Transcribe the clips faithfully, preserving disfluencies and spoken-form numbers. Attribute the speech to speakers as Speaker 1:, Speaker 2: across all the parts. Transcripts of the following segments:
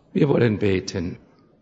Speaker 1: Wir wollen beten.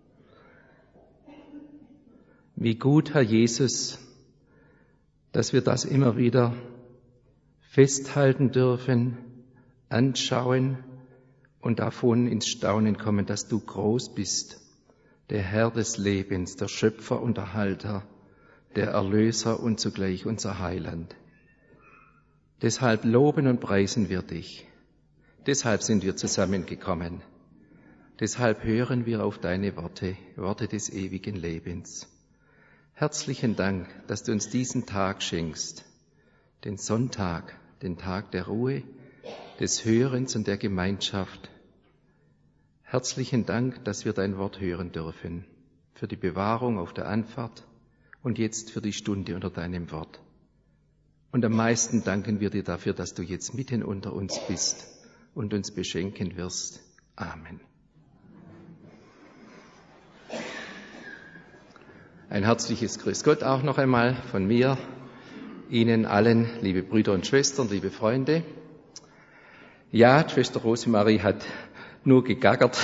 Speaker 1: Wie gut, Herr Jesus, dass wir das immer wieder festhalten dürfen, anschauen und davon ins Staunen kommen, dass du groß bist, der Herr des Lebens, der Schöpfer und Erhalter, der Erlöser und zugleich unser Heiland. Deshalb loben und preisen wir dich. Deshalb sind wir zusammengekommen. Deshalb hören wir auf deine Worte, Worte des ewigen Lebens. Herzlichen Dank, dass du uns diesen Tag schenkst, den Sonntag, den Tag der Ruhe, des Hörens und der Gemeinschaft. Herzlichen Dank, dass wir dein Wort hören dürfen, für die Bewahrung auf der Anfahrt und jetzt für die Stunde unter deinem Wort. Und am meisten danken wir dir dafür, dass du jetzt mitten unter uns bist und uns beschenken wirst. Amen. Ein herzliches Grüß Gott auch noch einmal von mir, Ihnen allen, liebe Brüder und Schwestern, liebe Freunde. Ja, die Schwester Rosemarie hat nur gegackert.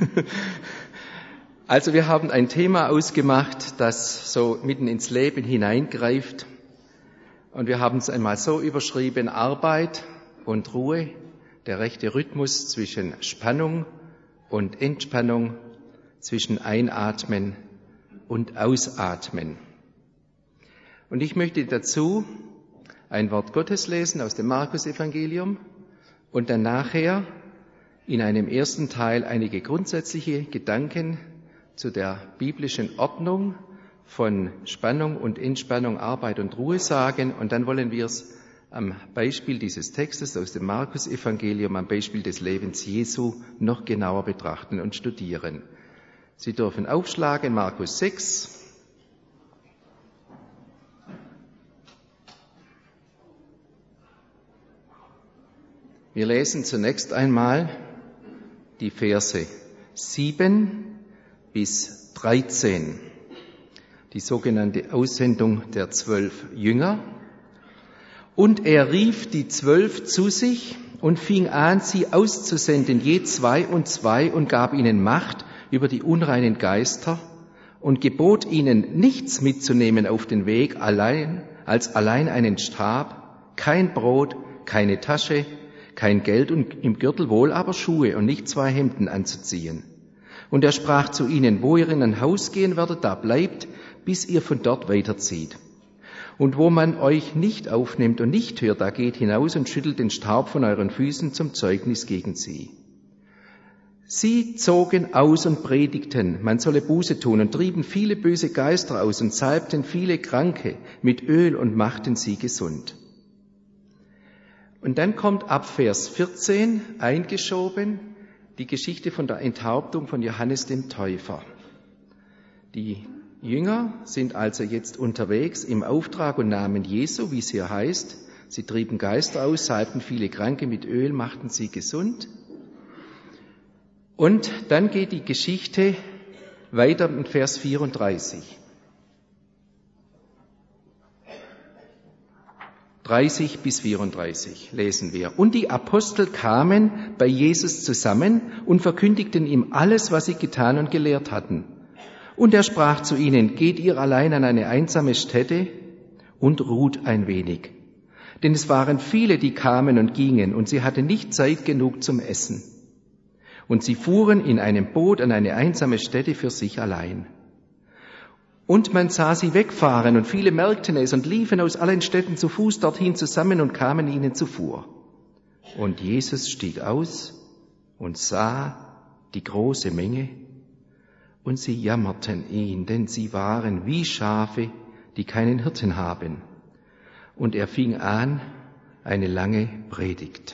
Speaker 1: Also wir haben ein Thema ausgemacht, das so mitten ins Leben hineingreift. Und wir haben es einmal so überschrieben: Arbeit und Ruhe, der rechte Rhythmus zwischen Spannung und Entspannung, zwischen Einatmen und Ausatmen. Und ich möchte dazu ein Wort Gottes lesen aus dem Markus-Evangelium und dann nachher in einem ersten Teil einige grundsätzliche Gedanken zu der biblischen Ordnung von Spannung und Entspannung, Arbeit und Ruhe sagen. Und dann wollen wir es am Beispiel dieses Textes aus dem Markus-Evangelium, am Beispiel des Lebens Jesu noch genauer betrachten und studieren. Sie dürfen aufschlagen, Markus sechs. Wir lesen zunächst einmal die Verse sieben bis dreizehn, die sogenannte Aussendung der zwölf Jünger. Und er rief die Zwölf zu sich und fing an, sie auszusenden, je zwei und zwei, und gab ihnen Macht über die unreinen Geister und gebot ihnen, nichts mitzunehmen auf den Weg, allein als allein einen Stab, kein Brot, keine Tasche, kein Geld und im Gürtel wohl aber Schuhe und nicht zwei Hemden anzuziehen. Und er sprach zu ihnen: Wo ihr in ein Haus gehen werdet, da bleibt, bis ihr von dort weiterzieht. Und wo man euch nicht aufnimmt und nicht hört, da geht hinaus und schüttelt den Staub von euren Füßen zum Zeugnis gegen sie. Sie zogen aus und predigten, man solle Buße tun, und trieben viele böse Geister aus und salbten viele Kranke mit Öl und machten sie gesund. Und dann kommt ab Vers vierzehn eingeschoben die Geschichte von der Enthauptung von Johannes dem Täufer. Die Jünger sind also jetzt unterwegs im Auftrag und Namen Jesu, wie es hier heißt. Sie trieben Geister aus, salbten viele Kranke mit Öl, machten sie gesund. Und dann geht die Geschichte weiter in Vers vierunddreißig. dreißig bis vierunddreißig lesen wir. Und die Apostel kamen bei Jesus zusammen und verkündigten ihm alles, was sie getan und gelehrt hatten. Und er sprach zu ihnen: Geht ihr allein an eine einsame Stätte und ruht ein wenig. Denn es waren viele, die kamen und gingen, und sie hatten nicht Zeit genug zum Essen. Und sie fuhren in einem Boot an eine einsame Stätte für sich allein. Und man sah sie wegfahren, und viele merkten es und liefen aus allen Städten zu Fuß dorthin zusammen und kamen ihnen zuvor. Und Jesus stieg aus und sah die große Menge, und sie jammerten ihn, denn sie waren wie Schafe, die keinen Hirten haben. Und er fing an eine lange Predigt.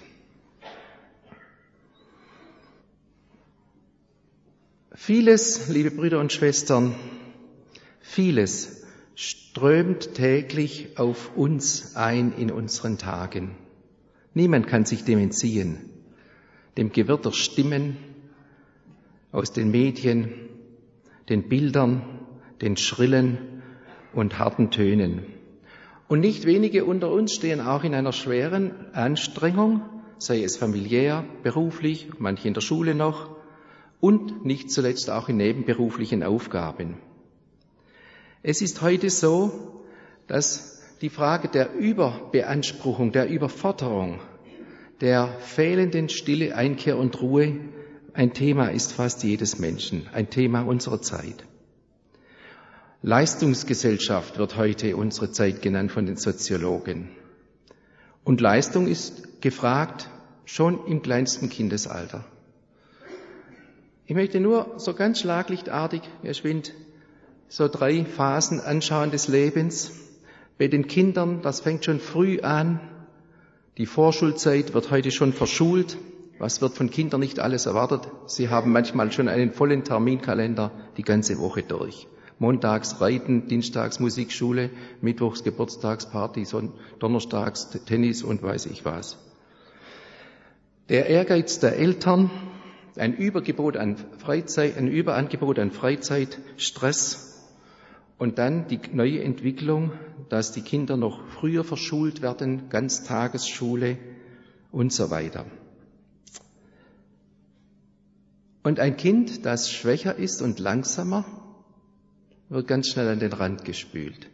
Speaker 1: Vieles, liebe Brüder und Schwestern, vieles strömt täglich auf uns ein in unseren Tagen. Niemand kann sich dem entziehen, dem Gewirr der Stimmen aus den Medien, den Bildern, den schrillen und harten Tönen. Und nicht wenige unter uns stehen auch in einer schweren Anstrengung, sei es familiär, beruflich, manche in der Schule noch, und nicht zuletzt auch in nebenberuflichen Aufgaben. Es ist heute so, dass die Frage der Überbeanspruchung, der Überforderung, der fehlenden Stille, Einkehr und Ruhe ein Thema ist fast jedes Menschen, ein Thema unserer Zeit. Leistungsgesellschaft wird heute unsere Zeit genannt von den Soziologen. Und Leistung ist gefragt schon im kleinsten Kindesalter. Ich möchte nur so ganz schlaglichtartig, geschwind, so drei Phasen anschauen des Lebens. Bei den Kindern, das fängt schon früh an. Die Vorschulzeit wird heute schon verschult. Was wird von Kindern nicht alles erwartet? Sie haben manchmal schon einen vollen Terminkalender die ganze Woche durch. Montags Reiten, Dienstags Musikschule, Mittwochs Geburtstagsparty, Donnerstags Tennis und weiß ich was. Der Ehrgeiz der Eltern, ein Übergebot an Freizeit, ein Überangebot an Freizeit, Stress und dann die neue Entwicklung, dass die Kinder noch früher verschult werden, Ganztagesschule und so weiter. Und ein Kind, das schwächer ist und langsamer, wird ganz schnell an den Rand gespült.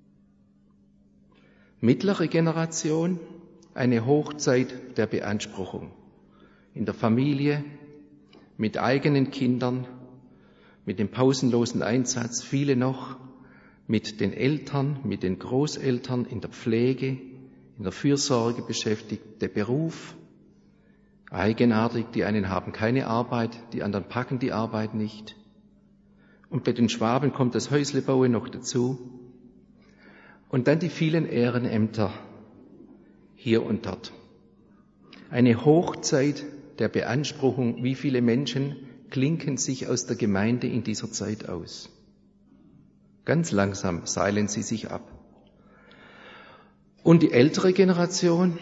Speaker 1: Mittlere Generation, eine Hochzeit der Beanspruchung. In der Familie, mit eigenen Kindern, mit dem pausenlosen Einsatz, viele noch, mit den Eltern, mit den Großeltern, in der Pflege, in der Fürsorge beschäftigt, der Beruf, eigenartig, die einen haben keine Arbeit, die anderen packen die Arbeit nicht. Und bei den Schwaben kommt das Häuslebauen noch dazu. Und dann die vielen Ehrenämter hier und dort. Eine Hochzeit der Beanspruchung, wie viele Menschen klinken sich aus der Gemeinde in dieser Zeit aus. Ganz langsam seilen sie sich ab. Und die ältere Generation,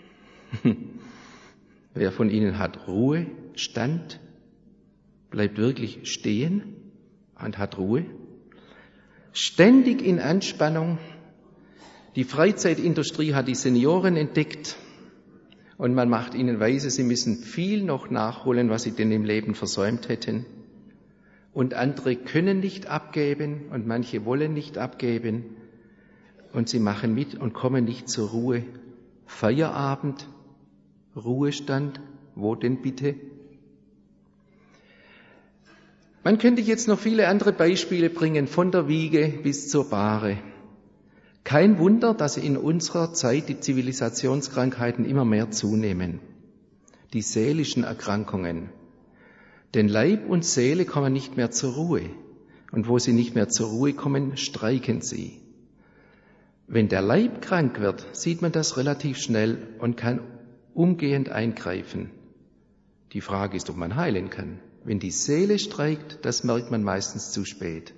Speaker 1: wer von ihnen hat Ruhe, Stand, bleibt wirklich stehen und hat Ruhe, ständig in Anspannung. Die Freizeitindustrie hat die Senioren entdeckt und man macht ihnen weise, sie müssen viel noch nachholen, was sie denn im Leben versäumt hätten. Und andere können nicht abgeben und manche wollen nicht abgeben und sie machen mit und kommen nicht zur Ruhe. Feierabend, Ruhestand, wo denn bitte? Man könnte jetzt noch viele andere Beispiele bringen, von der Wiege bis zur Bahre. Kein Wunder, dass in unserer Zeit die Zivilisationskrankheiten immer mehr zunehmen. Die seelischen Erkrankungen. Denn Leib und Seele kommen nicht mehr zur Ruhe. Und wo sie nicht mehr zur Ruhe kommen, streiken sie. Wenn der Leib krank wird, sieht man das relativ schnell und kann umgehend eingreifen. Die Frage ist, ob man heilen kann. Wenn die Seele streikt, das merkt man meistens zu spät.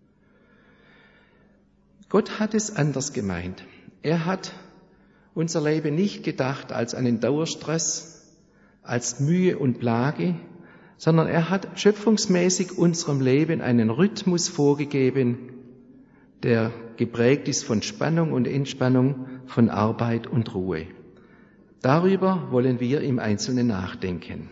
Speaker 1: Gott hat es anders gemeint. Er hat unser Leben nicht gedacht als einen Dauerstress, als Mühe und Plage, sondern er hat schöpfungsmäßig unserem Leben einen Rhythmus vorgegeben, der geprägt ist von Spannung und Entspannung, von Arbeit und Ruhe. Darüber wollen wir im Einzelnen nachdenken.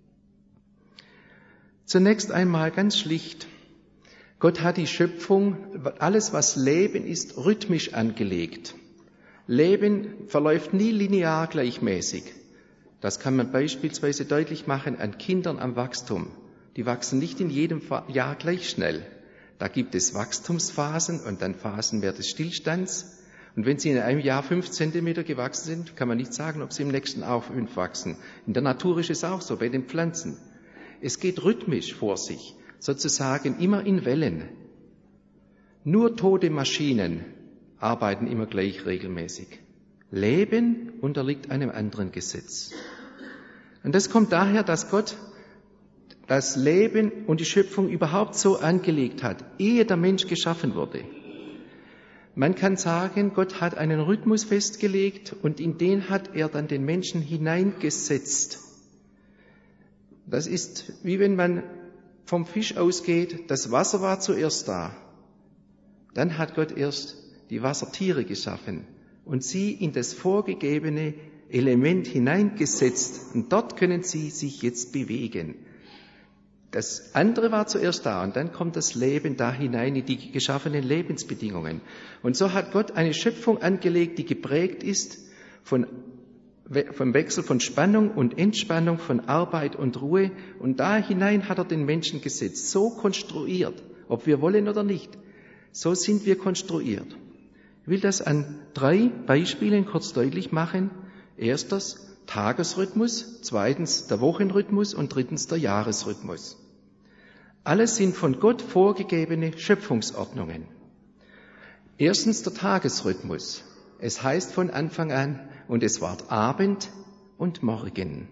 Speaker 1: Zunächst einmal ganz schlicht. Gott hat die Schöpfung, alles was Leben ist, rhythmisch angelegt. Leben verläuft nie linear gleichmäßig. Das kann man beispielsweise deutlich machen an Kindern am Wachstum. Die wachsen nicht in jedem Jahr gleich schnell. Da gibt es Wachstumsphasen und dann Phasen mehr des Stillstands. Und wenn sie in einem Jahr fünf Zentimeter gewachsen sind, kann man nicht sagen, ob sie im nächsten auch fünf wachsen. In der Natur ist es auch so, bei den Pflanzen. Es geht rhythmisch vor sich, sozusagen immer in Wellen. Nur tote Maschinen arbeiten immer gleich regelmäßig. Leben unterliegt einem anderen Gesetz. Und das kommt daher, dass Gott das Leben und die Schöpfung überhaupt so angelegt hat, ehe der Mensch geschaffen wurde. Man kann sagen, Gott hat einen Rhythmus festgelegt und in den hat er dann den Menschen hineingesetzt. Das ist wie wenn man vom Fisch ausgeht, das Wasser war zuerst da. Dann hat Gott erst die Wassertiere geschaffen und sie in das vorgegebene Element hineingesetzt. Und dort können sie sich jetzt bewegen. Das andere war zuerst da und dann kommt das Leben da hinein in die geschaffenen Lebensbedingungen. Und so hat Gott eine Schöpfung angelegt, die geprägt ist von, vom Wechsel von Spannung und Entspannung, von Arbeit und Ruhe. Und da hinein hat er den Menschen gesetzt, so konstruiert, ob wir wollen oder nicht. So sind wir konstruiert. Ich will das an drei Beispielen kurz deutlich machen. Erstens Tagesrhythmus, zweitens der Wochenrhythmus und drittens der Jahresrhythmus. Alles sind von Gott vorgegebene Schöpfungsordnungen. Erstens der Tagesrhythmus. Es heißt von Anfang an, und es ward Abend und Morgen.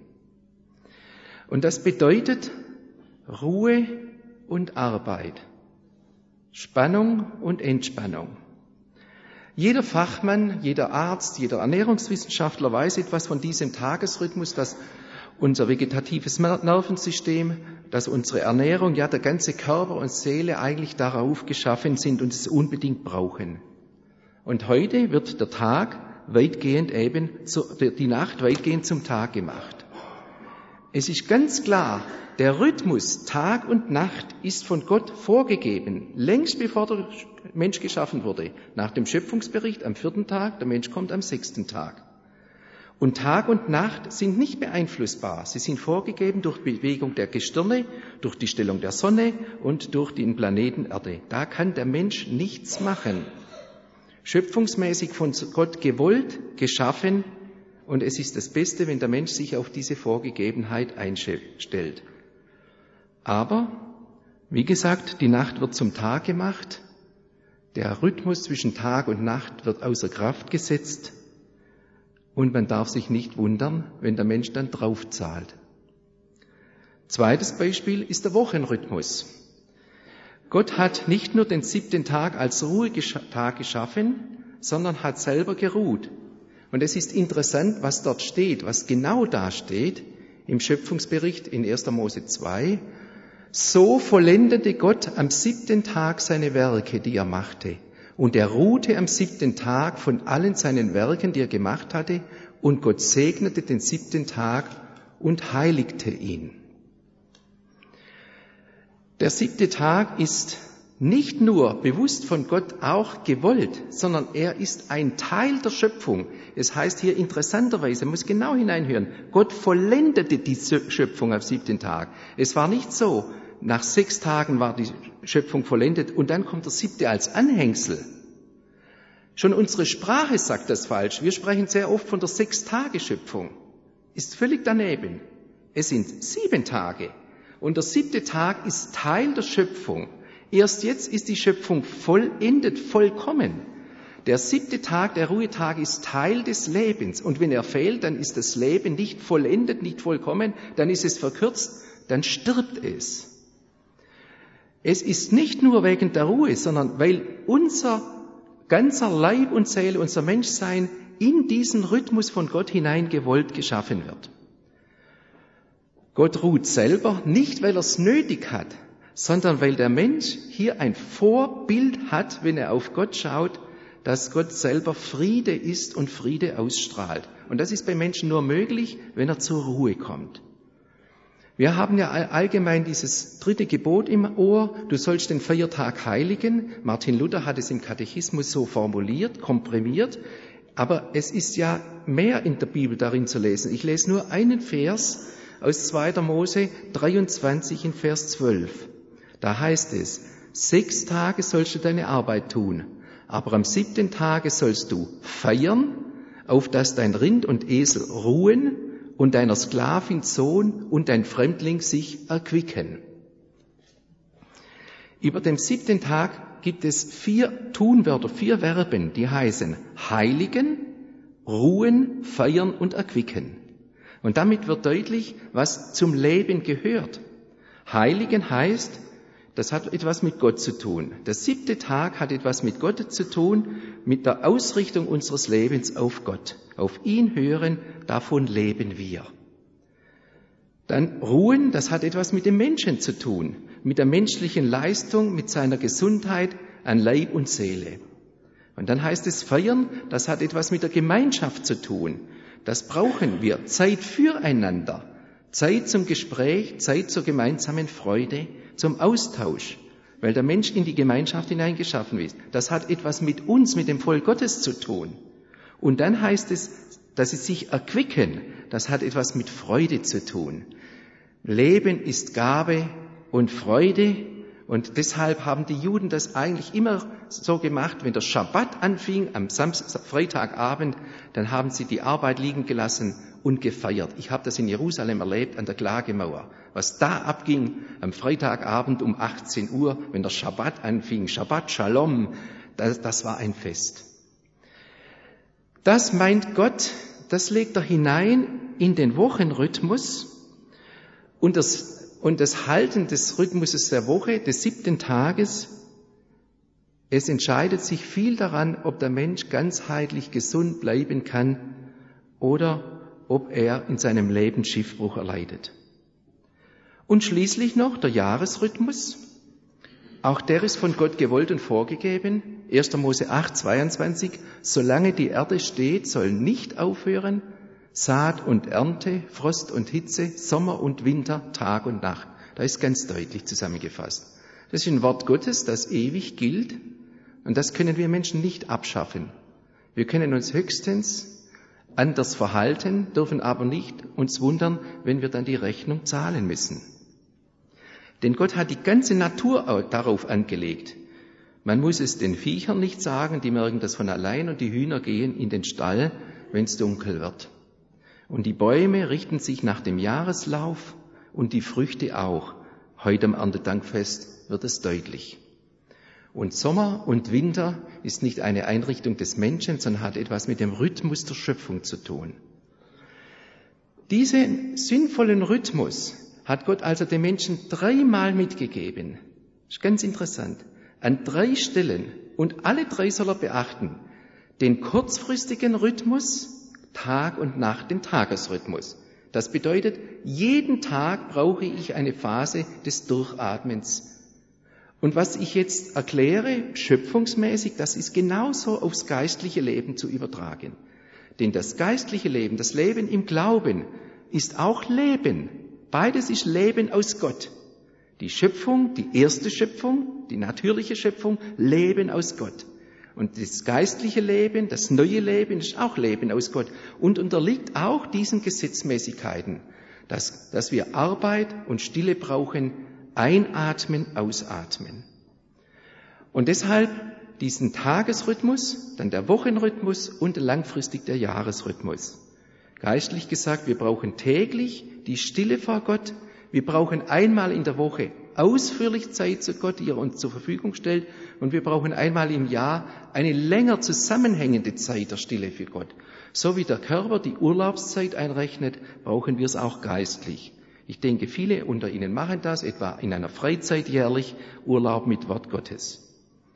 Speaker 1: Und das bedeutet Ruhe und Arbeit, Spannung und Entspannung. Jeder Fachmann, jeder Arzt, jeder Ernährungswissenschaftler weiß etwas von diesem Tagesrhythmus, dass unser vegetatives Nervensystem, dass unsere Ernährung, ja der ganze Körper und Seele eigentlich darauf geschaffen sind und es unbedingt brauchen. Und heute wird der Tag weitgehend eben, die Nacht weitgehend zum Tag gemacht. Es ist ganz klar, der Rhythmus Tag und Nacht ist von Gott vorgegeben, längst bevor der Mensch geschaffen wurde. Nach dem Schöpfungsbericht am vierten Tag, der Mensch kommt am sechsten Tag. Und Tag und Nacht sind nicht beeinflussbar. Sie sind vorgegeben durch Bewegung der Gestirne, durch die Stellung der Sonne und durch den Planeten Erde. Da kann der Mensch nichts machen. Schöpfungsmäßig von Gott gewollt, geschaffen, und es ist das Beste, wenn der Mensch sich auf diese Vorgegebenheit einstellt. Aber, wie gesagt, die Nacht wird zum Tag gemacht, der Rhythmus zwischen Tag und Nacht wird außer Kraft gesetzt und man darf sich nicht wundern, wenn der Mensch dann draufzahlt. Zweites Beispiel ist der Wochenrhythmus. Gott hat nicht nur den siebten Tag als Ruhetag geschaffen, sondern hat selber geruht. Und es ist interessant, was dort steht, was genau da steht im Schöpfungsbericht in erster Mose zwei. So vollendete Gott am siebten Tag seine Werke, die er machte. Und er ruhte am siebten Tag von allen seinen Werken, die er gemacht hatte. Und Gott segnete den siebten Tag und heiligte ihn. Der siebte Tag ist nicht nur bewusst von Gott auch gewollt, sondern er ist ein Teil der Schöpfung. Es heißt hier interessanterweise, man muss genau hineinhören, Gott vollendete die Schöpfung am siebten Tag. Es war nicht so, nach sechs Tagen war die Schöpfung vollendet und dann kommt der siebte als Anhängsel. Schon unsere Sprache sagt das falsch. Wir sprechen sehr oft von der Sechs-Tage-Schöpfung. Ist völlig daneben. Es sind sieben Tage. Und der siebte Tag ist Teil der Schöpfung. Erst jetzt ist die Schöpfung vollendet, vollkommen. Der siebte Tag, der Ruhetag, ist Teil des Lebens. Und wenn er fehlt, dann ist das Leben nicht vollendet, nicht vollkommen, dann ist es verkürzt, dann stirbt es. Es ist nicht nur wegen der Ruhe, sondern weil unser ganzer Leib und Seele, unser Menschsein in diesen Rhythmus von Gott hinein gewollt geschaffen wird. Gott ruht selber, nicht weil er es nötig hat, sondern weil der Mensch hier ein Vorbild hat, wenn er auf Gott schaut, dass Gott selber Friede ist und Friede ausstrahlt. Und das ist bei Menschen nur möglich, wenn er zur Ruhe kommt. Wir haben ja allgemein dieses dritte Gebot im Ohr, du sollst den Feiertag heiligen. Martin Luther hat es im Katechismus so formuliert, komprimiert, aber es ist ja mehr in der Bibel darin zu lesen. Ich lese nur einen Vers aus zweiter Mose dreiundzwanzig in Vers zwölf. Da heißt es, sechs Tage sollst du deine Arbeit tun, aber am siebten Tage sollst du feiern, auf dass dein Rind und Esel ruhen und deiner Sklavin Sohn und dein Fremdling sich erquicken. Über den siebten Tag gibt es vier Tunwörter, vier Verben, die heißen heiligen, ruhen, feiern und erquicken. Und damit wird deutlich, was zum Leben gehört. Heiligen heißt, das hat etwas mit Gott zu tun. Der siebte Tag hat etwas mit Gott zu tun, mit der Ausrichtung unseres Lebens auf Gott. Auf ihn hören, davon leben wir. Dann Ruhen, das hat etwas mit dem Menschen zu tun, mit der menschlichen Leistung, mit seiner Gesundheit an Leib und Seele. Und dann heißt es Feiern, das hat etwas mit der Gemeinschaft zu tun. Das brauchen wir, Zeit füreinander, Zeit zum Gespräch, Zeit zur gemeinsamen Freude, zum Austausch, weil der Mensch in die Gemeinschaft hineingeschaffen ist. Das hat etwas mit uns, mit dem Volk Gottes zu tun. Und dann heißt es, dass sie sich erquicken. Das hat etwas mit Freude zu tun. Leben ist Gabe und Freude. Und deshalb haben die Juden das eigentlich immer so gemacht, wenn der Schabbat anfing, am Samstag, Freitagabend, dann haben sie die Arbeit liegen gelassen und gefeiert. Ich habe das in Jerusalem erlebt, an der Klagemauer. Was da abging am Freitagabend um achtzehn Uhr, wenn der Schabbat anfing, Shabbat Shalom, das, das war ein Fest. Das meint Gott, das legt er hinein in den Wochenrhythmus und das Und das Halten des Rhythmuses der Woche, des siebten Tages, es entscheidet sich viel daran, ob der Mensch ganzheitlich gesund bleiben kann oder ob er in seinem Leben Schiffbruch erleidet. Und schließlich noch der Jahresrhythmus. Auch der ist von Gott gewollt und vorgegeben. erster Mose acht, zweiundzwanzig. Solange die Erde steht, soll nicht aufhören Saat und Ernte, Frost und Hitze, Sommer und Winter, Tag und Nacht. Da ist ganz deutlich zusammengefasst. Das ist ein Wort Gottes, das ewig gilt. Und das können wir Menschen nicht abschaffen. Wir können uns höchstens anders verhalten, dürfen aber nicht uns wundern, wenn wir dann die Rechnung zahlen müssen. Denn Gott hat die ganze Natur darauf angelegt. Man muss es den Viechern nicht sagen, die merken das von allein, und die Hühner gehen in den Stall, wenn es dunkel wird. Und die Bäume richten sich nach dem Jahreslauf und die Früchte auch. Heute am Erntedankfest wird es deutlich. Und Sommer und Winter ist nicht eine Einrichtung des Menschen, sondern hat etwas mit dem Rhythmus der Schöpfung zu tun. Diesen sinnvollen Rhythmus hat Gott also den Menschen dreimal mitgegeben. Das ist ganz interessant. An drei Stellen, und alle drei soll er beachten. Den kurzfristigen Rhythmus, Tag und Nacht, den Tagesrhythmus. Das bedeutet, jeden Tag brauche ich eine Phase des Durchatmens. Und was ich jetzt erkläre, schöpfungsmäßig, das ist genauso aufs geistliche Leben zu übertragen. Denn das geistliche Leben, das Leben im Glauben, ist auch Leben. Beides ist Leben aus Gott. Die Schöpfung, die erste Schöpfung, die natürliche Schöpfung, Leben aus Gott. Und das geistliche Leben, das neue Leben, ist auch Leben aus Gott und unterliegt auch diesen Gesetzmäßigkeiten, dass, dass wir Arbeit und Stille brauchen, einatmen, ausatmen. Und deshalb diesen Tagesrhythmus, dann der Wochenrhythmus und langfristig der Jahresrhythmus. Geistlich gesagt, wir brauchen täglich die Stille vor Gott, wir brauchen einmal in der Woche ausführlich Zeit zu Gott, die er uns zur Verfügung stellt. Und wir brauchen einmal im Jahr eine länger zusammenhängende Zeit der Stille für Gott. So wie der Körper die Urlaubszeit einrechnet, brauchen wir es auch geistlich. Ich denke, viele unter Ihnen machen das, etwa in einer Freizeit jährlich, Urlaub mit Wort Gottes.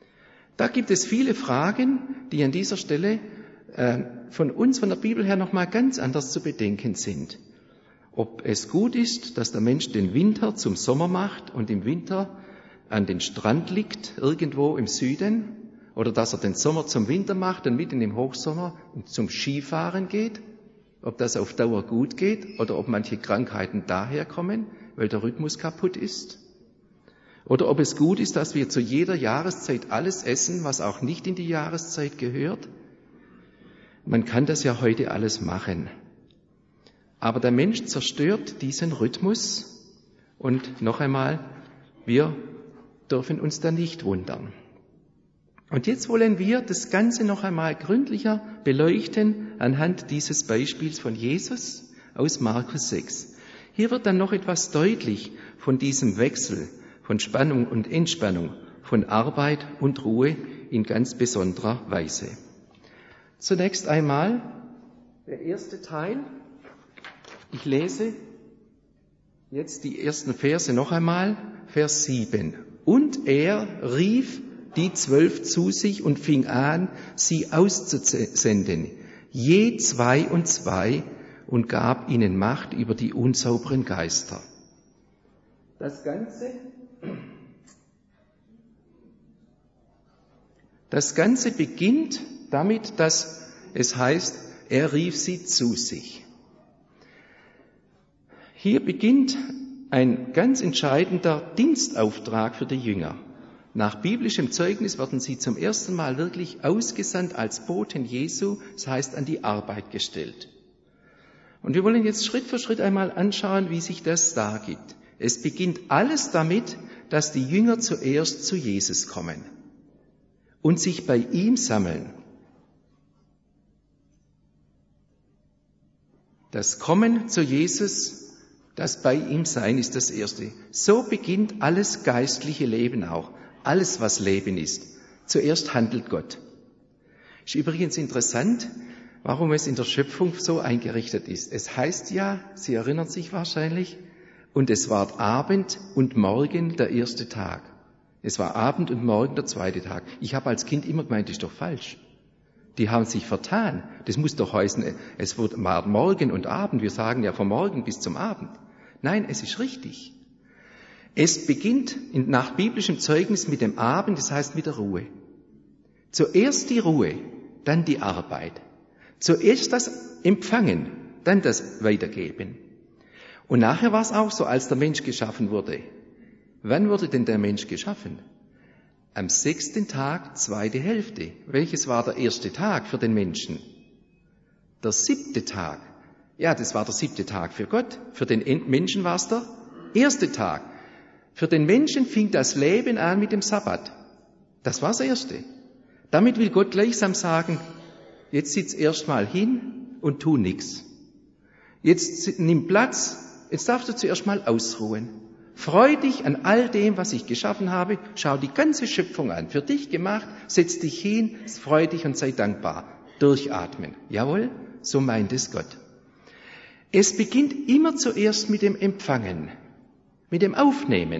Speaker 1: Da gibt es viele Fragen, die an dieser Stelle äh, von uns, von der Bibel her, nochmal ganz anders zu bedenken sind. Ob es gut ist, dass der Mensch den Winter zum Sommer macht und im Winter an den Strand liegt, irgendwo im Süden, oder dass er den Sommer zum Winter macht und mitten im Hochsommer zum Skifahren geht, ob das auf Dauer gut geht oder ob manche Krankheiten daherkommen, weil der Rhythmus kaputt ist. Oder ob es gut ist, dass wir zu jeder Jahreszeit alles essen, was auch nicht in die Jahreszeit gehört. Man kann das ja heute alles machen. Aber der Mensch zerstört diesen Rhythmus und noch einmal, wir dürfen uns da nicht wundern. Und jetzt wollen wir das Ganze noch einmal gründlicher beleuchten anhand dieses Beispiels von Jesus aus Markus sechs. Hier wird dann noch etwas deutlich von diesem Wechsel von Spannung und Entspannung, von Arbeit und Ruhe in ganz besonderer Weise. Zunächst einmal der erste Teil. Ich lese jetzt die ersten Verse noch einmal, Vers sieben. Und er rief die Zwölf zu sich und fing an, sie auszusenden, je zwei und zwei, und gab ihnen Macht über die unsauberen Geister. Das Ganze, das Ganze beginnt damit, dass es heißt, er rief sie zu sich. Hier beginnt ein ganz entscheidender Dienstauftrag für die Jünger. Nach biblischem Zeugnis werden sie zum ersten Mal wirklich ausgesandt als Boten Jesu, das heißt an die Arbeit gestellt. Und wir wollen jetzt Schritt für Schritt einmal anschauen, wie sich das dargibt. Es beginnt alles damit, dass die Jünger zuerst zu Jesus kommen und sich bei ihm sammeln. Das Kommen zu Jesus, das bei ihm Sein ist das Erste. So beginnt alles geistliche Leben auch. Alles, was Leben ist. Zuerst handelt Gott. Ist übrigens interessant, warum es in der Schöpfung so eingerichtet ist. Es heißt ja, Sie erinnern sich wahrscheinlich, und es war Abend und Morgen der erste Tag. Es war Abend und Morgen der zweite Tag. Ich habe als Kind immer gemeint, das ist doch falsch. Die haben sich vertan. Das muss doch heißen, es war Morgen und Abend. Wir sagen ja vom Morgen bis zum Abend. Nein, es ist richtig. Es beginnt nach biblischem Zeugnis mit dem Abend, das heißt mit der Ruhe. Zuerst die Ruhe, dann die Arbeit. Zuerst das Empfangen, dann das Weitergeben. Und nachher war es auch so, als der Mensch geschaffen wurde. Wann wurde denn der Mensch geschaffen? Am sechsten Tag, zweite Hälfte. Welches war der erste Tag für den Menschen? Der siebte Tag. Ja, das war der siebte Tag für Gott. Für den Menschen war es der erste Tag. Für den Menschen fing das Leben an mit dem Sabbat. Das war das Erste. Damit will Gott gleichsam sagen, jetzt sitz erst mal hin und tu nichts. Jetzt nimm Platz, jetzt darfst du zuerst mal ausruhen. Freu dich an all dem, was ich geschaffen habe. Schau die ganze Schöpfung an. Für dich gemacht, setz dich hin, freu dich und sei dankbar. Durchatmen. Jawohl, so meint es Gott. Es beginnt immer zuerst mit dem Empfangen. Mit dem Aufnehmen.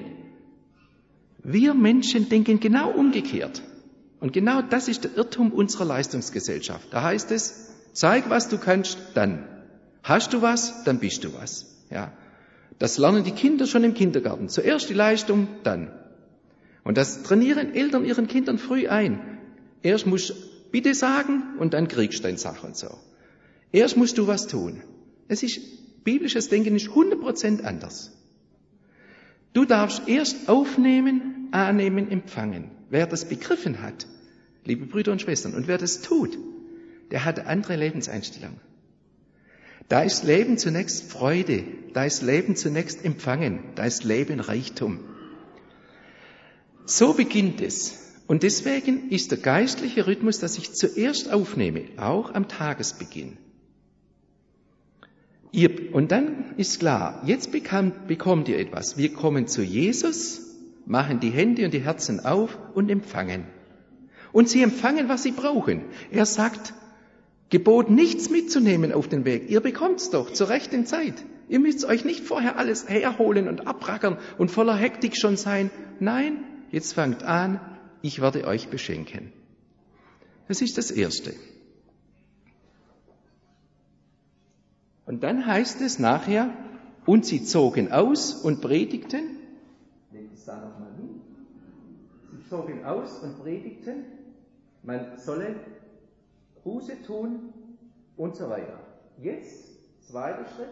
Speaker 1: Wir Menschen denken genau umgekehrt. Und genau das ist der Irrtum unserer Leistungsgesellschaft. Da heißt es, zeig, was du kannst, dann. Hast du was, dann bist du was. Ja. Das lernen die Kinder schon im Kindergarten. Zuerst die Leistung, dann. Und das trainieren Eltern ihren Kindern früh ein. Erst musst du bitte sagen und dann kriegst du deine Sache und so. Erst musst du was tun. Es ist, biblisches Denken ist hundert Prozent anders. Du darfst erst aufnehmen, annehmen, empfangen. Wer das begriffen hat, liebe Brüder und Schwestern, und wer das tut, der hat eine andere Lebenseinstellung. Da ist Leben zunächst Freude, da ist Leben zunächst Empfangen, da ist Leben Reichtum. So beginnt es. Und deswegen ist der geistliche Rhythmus, dass ich zuerst aufnehme, auch am Tagesbeginn. Ihr, und dann ist klar, jetzt bekam, bekommt ihr etwas. Wir kommen zu Jesus, machen die Hände und die Herzen auf und empfangen. Und sie empfangen, was sie brauchen. Er sagt, Gebot, nichts mitzunehmen auf den Weg. Ihr bekommt's doch zur rechten Zeit. Ihr müsst euch nicht vorher alles herholen und abrackern und voller Hektik schon sein. Nein, jetzt fangt an, ich werde euch beschenken. Das ist das Erste. Und dann heißt es nachher, und sie zogen aus und predigten. Legt es da nochmal hin. Sie zogen aus und predigten, man solle Buße tun und so weiter. Jetzt, zweiter Schritt.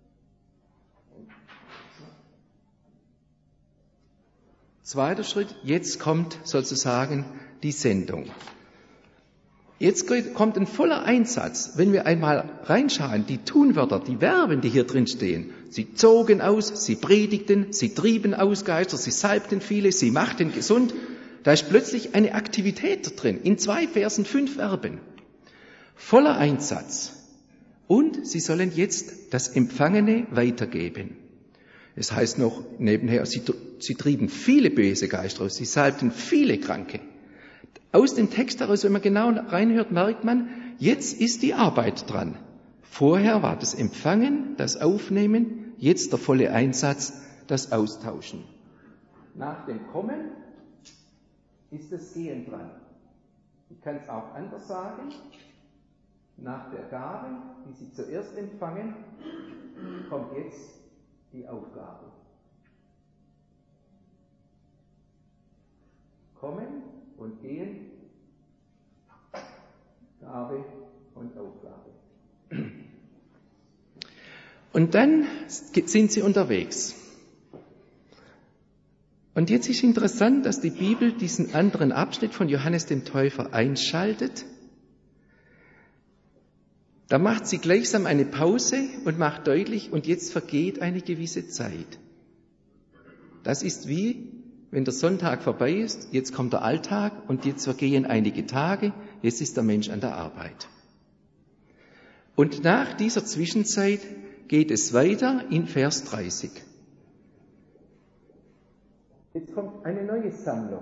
Speaker 1: Zweiter Schritt, jetzt kommt sozusagen die Sendung. Jetzt kommt ein voller Einsatz, wenn wir einmal reinschauen, die Tunwörter, die Verben, die hier drin stehen. Sie zogen aus, sie predigten, sie trieben aus Geister, sie salbten viele, sie machten gesund. Da ist plötzlich eine Aktivität drin, in zwei Versen fünf Verben. Voller Einsatz. Und sie sollen jetzt das Empfangene weitergeben. Es heißt noch nebenher, sie, sie trieben viele böse Geister aus, sie salbten viele Kranke. Aus dem Text heraus, wenn man genau reinhört, merkt man, jetzt ist die Arbeit dran. Vorher war das Empfangen, das Aufnehmen, jetzt der volle Einsatz, das Austauschen. Nach dem Kommen ist das Gehen dran. Ich kann es auch anders sagen. Nach der Gabe, die Sie zuerst empfangen, kommt jetzt die Aufgabe. Kommen und Gehen, Gabe und Aufgabe. Und dann sind sie unterwegs. Und jetzt ist interessant, dass die Bibel diesen anderen Abschnitt von Johannes dem Täufer einschaltet. Da macht sie gleichsam eine Pause und macht deutlich, und jetzt vergeht eine gewisse Zeit. Das ist wie, wenn der Sonntag vorbei ist, jetzt kommt der Alltag und jetzt vergehen einige Tage, jetzt ist der Mensch an der Arbeit. Und nach dieser Zwischenzeit geht es weiter in Vers dreißig. Jetzt kommt eine neue Sammlung.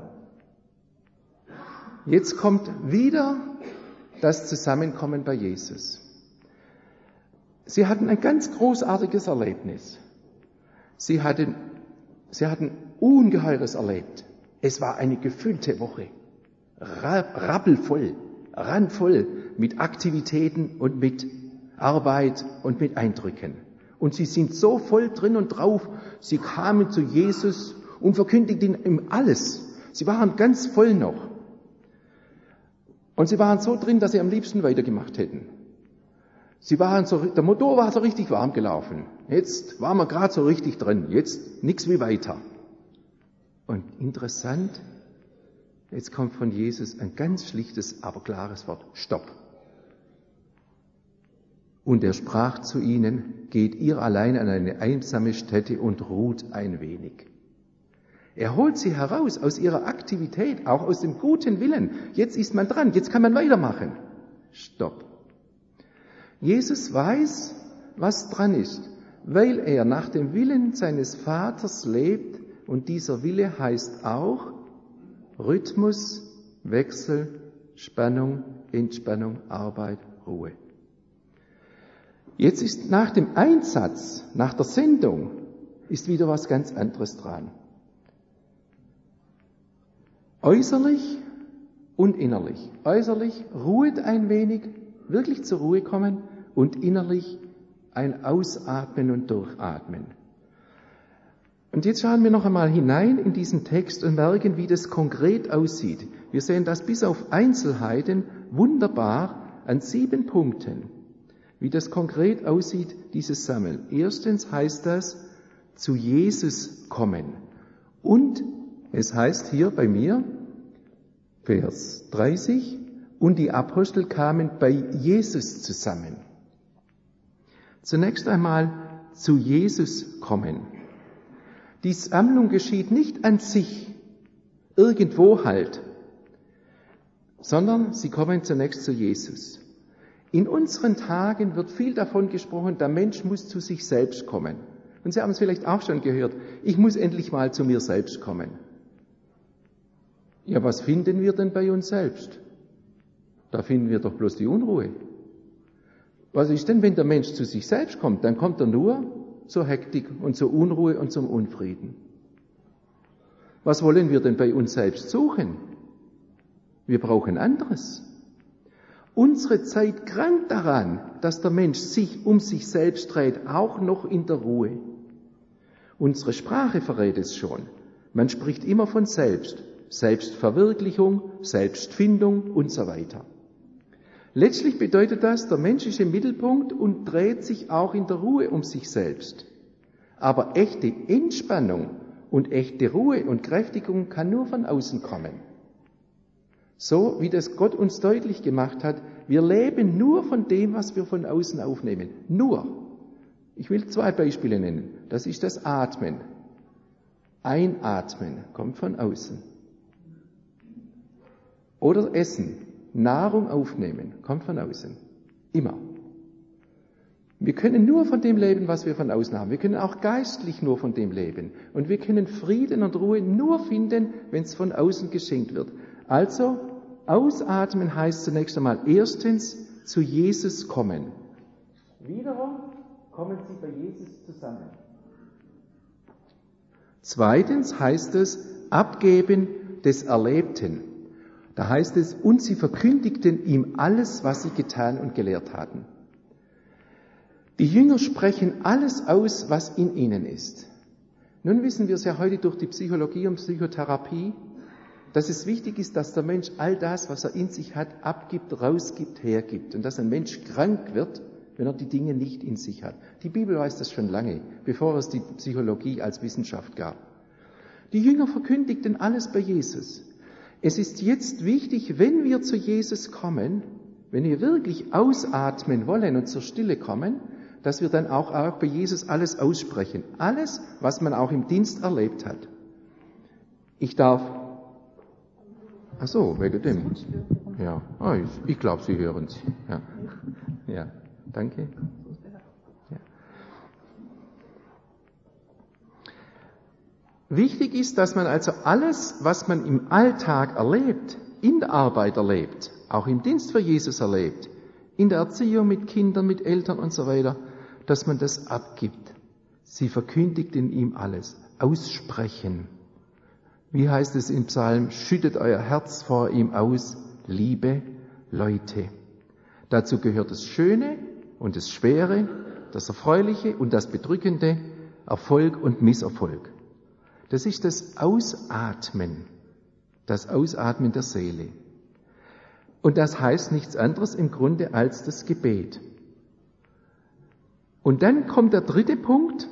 Speaker 1: Jetzt kommt wieder das Zusammenkommen bei Jesus. Sie hatten ein ganz großartiges Erlebnis. Sie hatten, sie hatten Ungeheures erlebt. Es war eine gefüllte Woche, rappelvoll, randvoll mit Aktivitäten und mit Arbeit und mit Eindrücken. Und sie sind so voll drin und drauf, sie kamen zu Jesus und verkündigten ihm alles. Sie waren ganz voll noch. Und sie waren so drin, dass sie am liebsten weitergemacht hätten. Sie waren so, der Motor war so richtig warm gelaufen. Jetzt waren wir gerade so richtig drin. Jetzt nichts wie weiter. Und interessant, jetzt kommt von Jesus ein ganz schlichtes, aber klares Wort. Stopp. Und er sprach zu ihnen, geht ihr allein an eine einsame Stätte und ruht ein wenig. Er holt sie heraus aus ihrer Aktivität, auch aus dem guten Willen. Jetzt ist man dran, jetzt kann man weitermachen. Stopp. Jesus weiß, was dran ist, weil er nach dem Willen seines Vaters lebt, und dieser Wille heißt auch Rhythmus, Wechsel, Spannung, Entspannung, Arbeit, Ruhe. Jetzt ist nach dem Einsatz, nach der Sendung, ist wieder was ganz anderes dran. Äußerlich und innerlich. Äußerlich ruhet ein wenig, wirklich zur Ruhe kommen, und innerlich ein Ausatmen und Durchatmen. Und jetzt schauen wir noch einmal hinein in diesen Text und merken, wie das konkret aussieht. Wir sehen das bis auf Einzelheiten wunderbar an sieben Punkten, wie das konkret aussieht, dieses Sammeln. Erstens heißt das, zu Jesus kommen. Und es heißt hier bei mir, Vers dreißig, und die Apostel kamen bei Jesus zusammen. Zunächst einmal zu Jesus kommen. Die Sammlung geschieht nicht an sich, irgendwo halt, sondern sie kommen zunächst zu Jesus. In unseren Tagen wird viel davon gesprochen, der Mensch muss zu sich selbst kommen. Und Sie haben es vielleicht auch schon gehört, ich muss endlich mal zu mir selbst kommen. Ja, was finden wir denn bei uns selbst? Da finden wir doch bloß die Unruhe. Was ist denn, wenn der Mensch zu sich selbst kommt? Dann kommt er nur zur Hektik und zur Unruhe und zum Unfrieden. Was wollen wir denn bei uns selbst suchen? Wir brauchen anderes. Unsere Zeit krankt daran, dass der Mensch sich um sich selbst dreht, auch noch in der Ruhe. Unsere Sprache verrät es schon. Man spricht immer von Selbst, Selbstverwirklichung, Selbstfindung und so weiter. Letztlich bedeutet das, der Mensch ist im Mittelpunkt und dreht sich auch in der Ruhe um sich selbst. Aber echte Entspannung und echte Ruhe und Kräftigung kann nur von außen kommen. So wie das Gott uns deutlich gemacht hat, wir leben nur von dem, was wir von außen aufnehmen. Nur. Ich will zwei Beispiele nennen. Das ist das Atmen. Einatmen kommt von außen. Oder Essen. Nahrung aufnehmen, kommt von außen. Immer. Wir können nur von dem leben, was wir von außen haben. Wir können auch geistlich nur von dem leben. Und wir können Frieden und Ruhe nur finden, wenn es von außen geschenkt wird. Also, ausatmen heißt zunächst einmal erstens zu Jesus kommen. Wiederum kommen sie bei Jesus zusammen. Zweitens heißt es abgeben des Erlebten. Da heißt es, und sie verkündigten ihm alles, was sie getan und gelehrt hatten. Die Jünger sprechen alles aus, was in ihnen ist. Nun wissen wir es ja heute durch die Psychologie und Psychotherapie, dass es wichtig ist, dass der Mensch all das, was er in sich hat, abgibt, rausgibt, hergibt. Und dass ein Mensch krank wird, wenn er die Dinge nicht in sich hat. Die Bibel weiß das schon lange, bevor es die Psychologie als Wissenschaft gab. Die Jünger verkündigten alles bei Jesus. Es ist jetzt wichtig, wenn wir zu Jesus kommen, wenn wir wirklich ausatmen wollen und zur Stille kommen, dass wir dann auch, auch bei Jesus alles aussprechen. Alles, was man auch im Dienst erlebt hat. Ich darf... Ach so, wegen dem. Ja, oh, ich, ich glaube, Sie hören es. Ja. Ja, danke. Ja. Wichtig ist, dass man also alles, was man im Alltag erlebt, in der Arbeit erlebt, auch im Dienst für Jesus erlebt, in der Erziehung mit Kindern, mit Eltern und so weiter, dass man das abgibt. Sie verkündigt in ihm alles. Aussprechen. Wie heißt es im Psalm? Schüttet euer Herz vor ihm aus, liebe Leute. Dazu gehört das Schöne und das Schwere, das Erfreuliche und das Bedrückende, Erfolg und Misserfolg. Das ist das Ausatmen, das Ausatmen der Seele. Und das heißt nichts anderes im Grunde als das Gebet. Und dann kommt der dritte Punkt.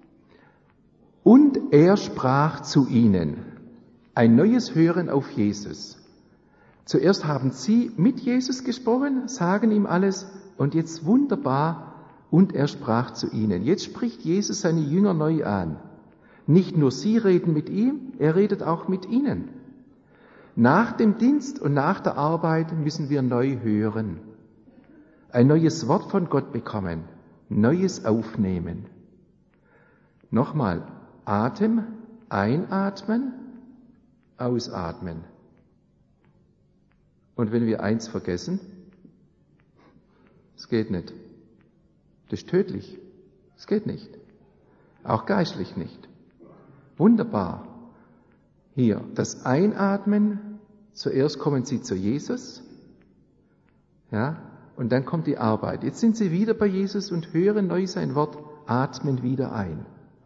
Speaker 1: Und er sprach zu ihnen. Ein neues Hören auf Jesus. Zuerst haben sie mit Jesus gesprochen, sagen ihm alles und jetzt wunderbar, und er sprach zu ihnen. Jetzt spricht Jesus seine Jünger neu an. Nicht nur sie reden mit ihm, er redet auch mit ihnen. Nach dem Dienst und nach der Arbeit müssen wir neu hören. Ein neues Wort von Gott bekommen. Neues aufnehmen. Nochmal, Atem, einatmen, ausatmen. Und wenn wir eins vergessen, es geht nicht. Das ist tödlich. Es geht nicht. Auch geistlich nicht. Wunderbar. Hier, das Einatmen, zuerst kommen Sie zu Jesus, ja, und dann kommt die Arbeit. Jetzt sind Sie wieder bei Jesus und hören neu sein Wort, atmen wieder ein.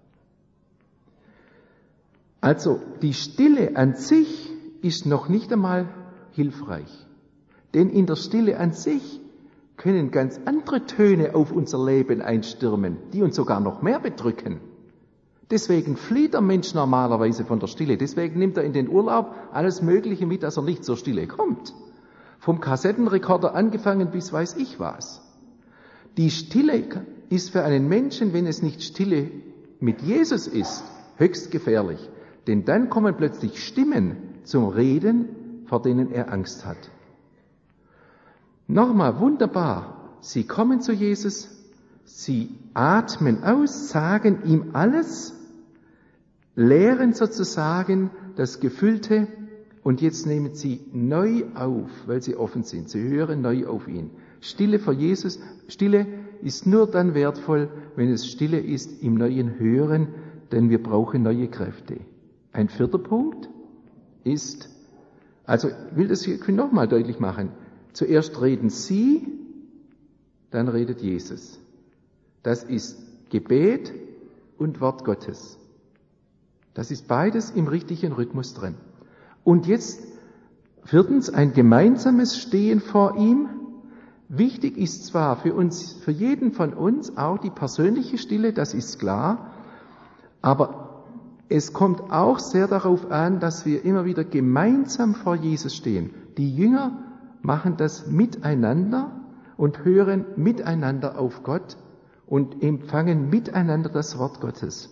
Speaker 1: Also, die Stille an sich ist noch nicht einmal hilfreich. Denn in der Stille an sich können ganz andere Töne auf unser Leben einstürmen, die uns sogar noch mehr bedrücken. Deswegen flieht der Mensch normalerweise von der Stille. Deswegen nimmt er in den Urlaub alles Mögliche mit, dass er nicht zur Stille kommt. Vom Kassettenrekorder angefangen bis weiß ich was. Die Stille ist für einen Menschen, wenn es nicht Stille mit Jesus ist, höchst gefährlich. Denn dann kommen plötzlich Stimmen zum Reden, vor denen er Angst hat. Nochmal, wunderbar. Sie kommen zu Jesus, sie atmen aus, sagen ihm alles, leeren sozusagen das Gefüllte und jetzt nehmen sie neu auf, weil sie offen sind. Sie hören neu auf ihn. Stille vor Jesus, Stille ist nur dann wertvoll, wenn es Stille ist im neuen Hören, denn wir brauchen neue Kräfte. Ein vierter Punkt ist, also ich will das hier nochmal deutlich machen. Zuerst reden Sie, dann redet Jesus. Das ist Gebet und Wort Gottes. Das ist beides im richtigen Rhythmus drin. Und jetzt viertens ein gemeinsames Stehen vor ihm. Wichtig ist zwar für uns, für jeden von uns auch die persönliche Stille, das ist klar, aber es kommt auch sehr darauf an, dass wir immer wieder gemeinsam vor Jesus stehen. Die Jünger machen das miteinander und hören miteinander auf Gott und empfangen miteinander das Wort Gottes.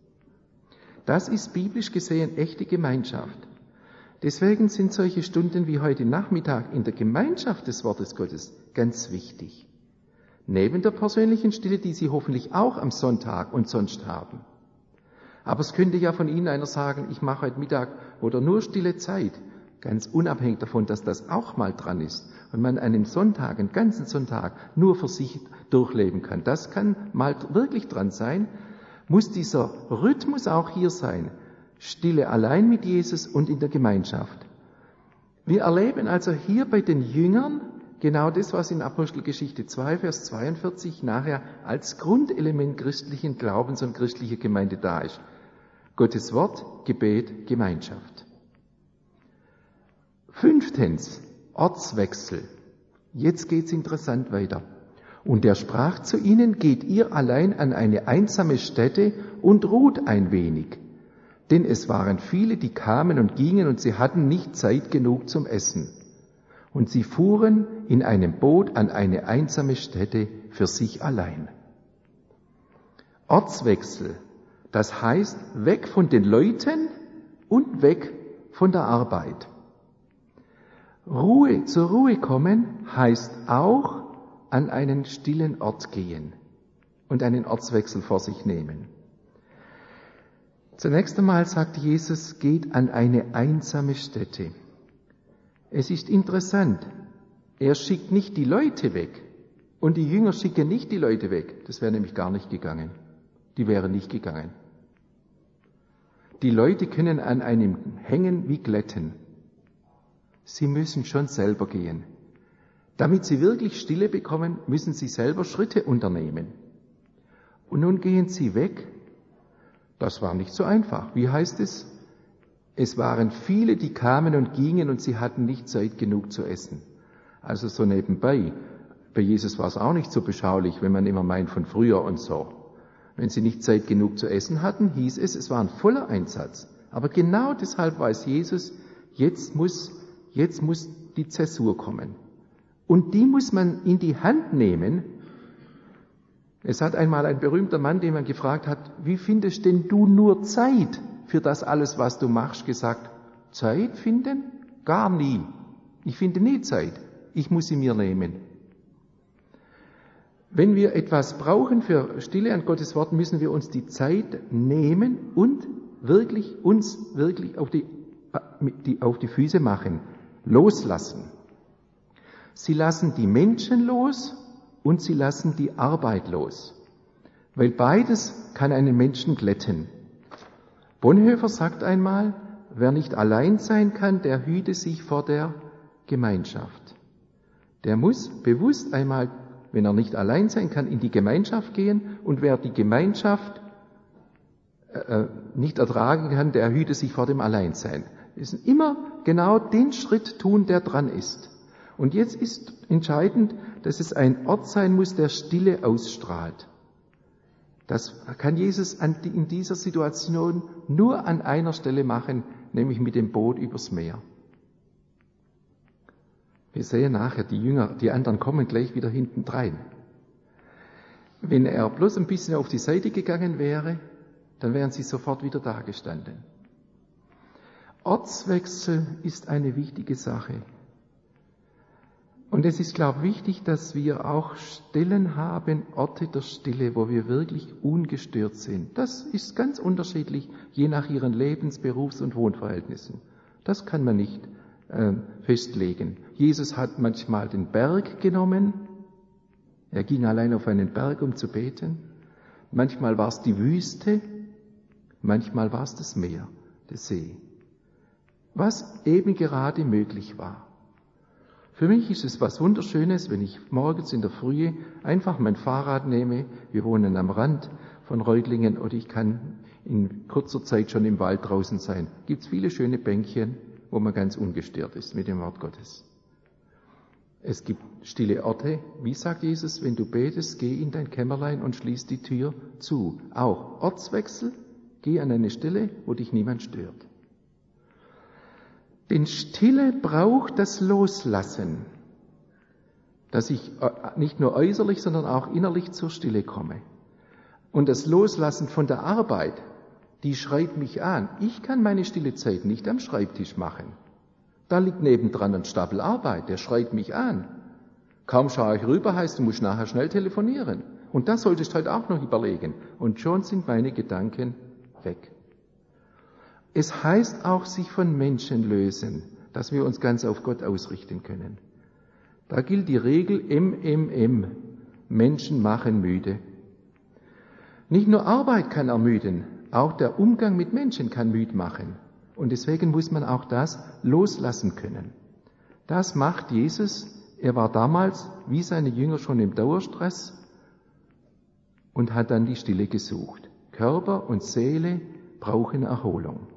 Speaker 1: Das ist biblisch gesehen echte Gemeinschaft. Deswegen sind solche Stunden wie heute Nachmittag in der Gemeinschaft des Wortes Gottes ganz wichtig. Neben der persönlichen Stille, die Sie hoffentlich auch am Sonntag und sonst haben. Aber es könnte ja von Ihnen einer sagen, ich mache heute Mittag oder nur stille Zeit, ganz unabhängig davon, dass das auch mal dran ist und man einen Sonntag, einen ganzen Sonntag nur für sich durchleben kann. Das kann mal wirklich dran sein, muss dieser Rhythmus auch hier sein. Stille allein mit Jesus und in der Gemeinschaft. Wir erleben also hier bei den Jüngern genau das, was in Apostelgeschichte zwei, Vers zweiundvierzig nachher als Grundelement christlichen Glaubens und christlicher Gemeinde da ist. Gottes Wort, Gebet, Gemeinschaft. Fünftens, Ortswechsel. Jetzt geht's interessant weiter. Und er sprach zu ihnen, geht ihr allein an eine einsame Stätte und ruht ein wenig. Denn es waren viele, die kamen und gingen, und sie hatten nicht Zeit genug zum Essen. Und sie fuhren in einem Boot an eine einsame Stätte für sich allein. Ortswechsel, das heißt weg von den Leuten und weg von der Arbeit. Ruhe, zur Ruhe kommen heißt auch an einen stillen Ort gehen und einen Ortswechsel vor sich nehmen. Zunächst einmal sagt Jesus, geht an eine einsame Stätte. Es ist interessant, er schickt nicht die Leute weg und die Jünger schicken nicht die Leute weg. Das wäre nämlich gar nicht gegangen. Die wären nicht gegangen. Die Leute können an einem hängen wie Glätten. Sie müssen schon selber gehen. Damit sie wirklich Stille bekommen, müssen sie selber Schritte unternehmen. Und nun gehen sie weg. Das war nicht so einfach. Wie heißt es? Es waren viele, die kamen und gingen, und sie hatten nicht Zeit genug zu essen. Also so nebenbei. Bei Jesus war es auch nicht so beschaulich, wenn man immer meint von früher und so. Wenn sie nicht Zeit genug zu essen hatten, hieß es, es war ein voller Einsatz. Aber genau deshalb weiß Jesus, jetzt muss, jetzt muss die Zäsur kommen. Und die muss man in die Hand nehmen. Es hat einmal ein berühmter Mann, den man gefragt hat, wie findest denn du nur Zeit für das alles, was du machst, gesagt, Zeit finden? Gar nie. Ich finde nie Zeit. Ich muss sie mir nehmen. Wenn wir etwas brauchen für Stille an Gottes Wort, müssen wir uns die Zeit nehmen und wirklich uns wirklich auf die, die, auf die Füße machen, loslassen. Sie lassen die Menschen los und sie lassen die Arbeit los, weil beides kann einen Menschen glätten. Bonhoeffer sagt einmal, wer nicht allein sein kann, der hüte sich vor der Gemeinschaft. Der muss bewusst einmal, wenn er nicht allein sein kann, in die Gemeinschaft gehen, und wer die Gemeinschaft äh, nicht ertragen kann, der hüte sich vor dem Alleinsein. Wir müssen immer genau den Schritt tun, der dran ist. Und jetzt ist entscheidend, dass es ein Ort sein muss, der Stille ausstrahlt. Das kann Jesus an, in dieser Situation nur an einer Stelle machen, nämlich mit dem Boot übers Meer. Wir sehen nachher, die Jünger, die anderen kommen gleich wieder hinten drein. Wenn er bloß ein bisschen auf die Seite gegangen wäre, dann wären sie sofort wieder dagestanden. Ortswechsel ist eine wichtige Sache. Und es ist, glaube ich, wichtig, dass wir auch Stellen haben, Orte der Stille, wo wir wirklich ungestört sind. Das ist ganz unterschiedlich, je nach ihren Lebens-, Berufs- und Wohnverhältnissen. Das kann man nicht äh, festlegen. Jesus hat manchmal den Berg genommen. Er ging allein auf einen Berg, um zu beten. Manchmal war es die Wüste, manchmal war es das Meer, der See. Was eben gerade möglich war. Für mich ist es was Wunderschönes, wenn ich morgens in der Frühe einfach mein Fahrrad nehme. Wir wohnen am Rand von Reutlingen und ich kann in kurzer Zeit schon im Wald draußen sein. Gibt es viele schöne Bänkchen, wo man ganz ungestört ist mit dem Wort Gottes. Es gibt stille Orte. Wie sagt Jesus, wenn du betest, geh in dein Kämmerlein und schließ die Tür zu. Auch Ortswechsel, geh an eine Stelle, wo dich niemand stört. Denn Stille braucht das Loslassen, dass ich nicht nur äußerlich, sondern auch innerlich zur Stille komme. Und das Loslassen von der Arbeit, die schreit mich an. Ich kann meine stille Zeit nicht am Schreibtisch machen. Da liegt nebendran ein Stapel Arbeit, der schreit mich an. Kaum schaue ich rüber, heißt, du musst nachher schnell telefonieren. Und das solltest du halt auch noch überlegen. Und schon sind meine Gedanken weg. Es heißt auch, sich von Menschen lösen, dass wir uns ganz auf Gott ausrichten können. Da gilt die Regel M M M. Menschen machen müde. Nicht nur Arbeit kann ermüden, auch der Umgang mit Menschen kann müde machen. Und deswegen muss man auch das loslassen können. Das macht Jesus. Er war damals, wie seine Jünger, schon im Dauerstress und hat dann die Stille gesucht. Körper und Seele brauchen Erholung.